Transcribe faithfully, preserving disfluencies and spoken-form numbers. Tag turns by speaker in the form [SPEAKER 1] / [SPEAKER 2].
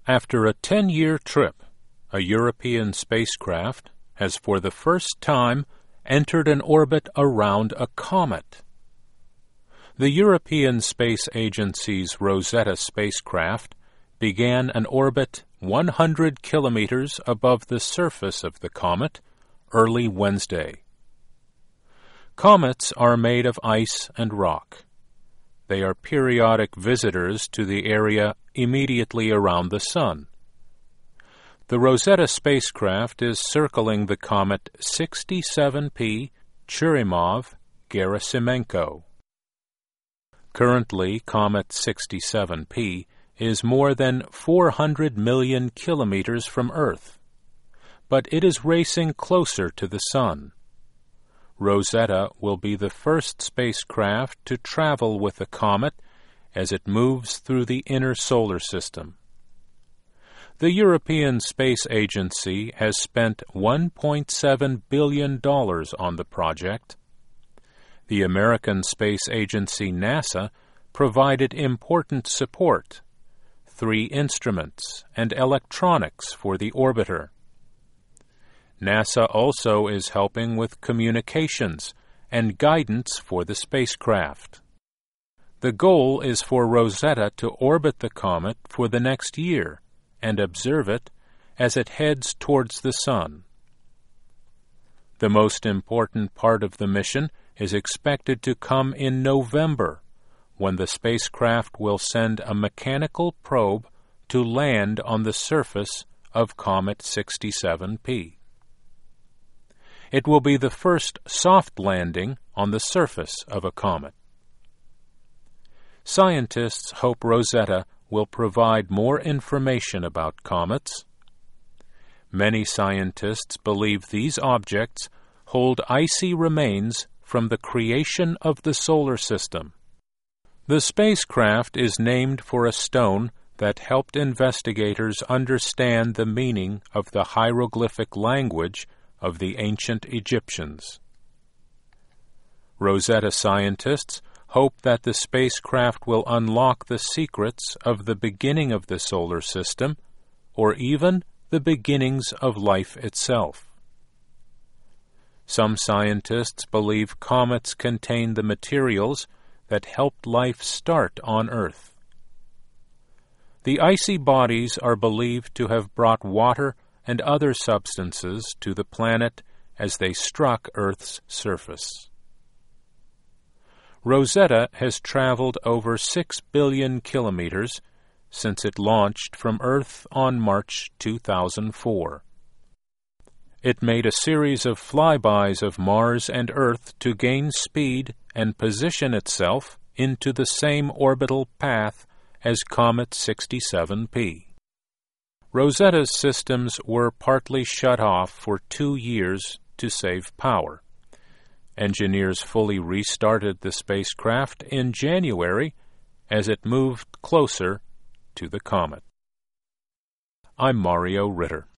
[SPEAKER 1] After a ten-year trip, a European spacecraft has for the first time entered an orbit around a comet. The European Space Agency's Rosetta spacecraft began an orbit one hundred kilometers above the surface of the comet early Wednesday. Comets are made of ice and rock. They are periodic visitors to the area immediately around the Sun. The Rosetta spacecraft is circling the comet sixty-seven P Churyumov-Gerasimenko. Currently, Comet sixty-seven P is more than four hundred million kilometers from Earth, but it is racing closer to the Sun. Rosetta will be the first spacecraft to travel with the comet as it moves through the inner solar system. The European Space Agency has spent one point seven billion dollars on the project. The American Space Agency NASA provided important support, three instruments, and electronics for the orbiter. NASA also is helping with communications and guidance for the spacecraft. The goal is for Rosetta to orbit the comet for the next year and observe it as it heads towards the Sun. The most important part of the mission is expected to come in November, when the spacecraft will send a mechanical probe to land on the surface of Comet sixty-seven P. It will be the first soft landing on the surface of a comet. Scientists hope Rosetta will provide more information about comets. Many scientists believe these objects hold icy remains from the creation of the solar system. The spacecraft is named for a stone that helped investigators understand the meaning of the hieroglyphic language of the ancient Egyptians. Rosetta scientists hope that the spacecraft will unlock the secrets of the beginning of the solar system, or even the beginnings of life itself. Some scientists believe comets contain the materials that helped life start on Earth. The icy bodies are believed to have brought water and other substances to the planet as they struck Earth's surface. Rosetta has traveled over six billion kilometers since it launched from Earth on March two thousand four. It made a series of flybys of Mars and Earth to gain speed and position itself into the same orbital path as Comet sixty-seven P. Rosetta's systems were partly shut off for two years to save power. Engineers fully restarted the spacecraft in January as it moved closer to the comet. I'm Mario Ritter.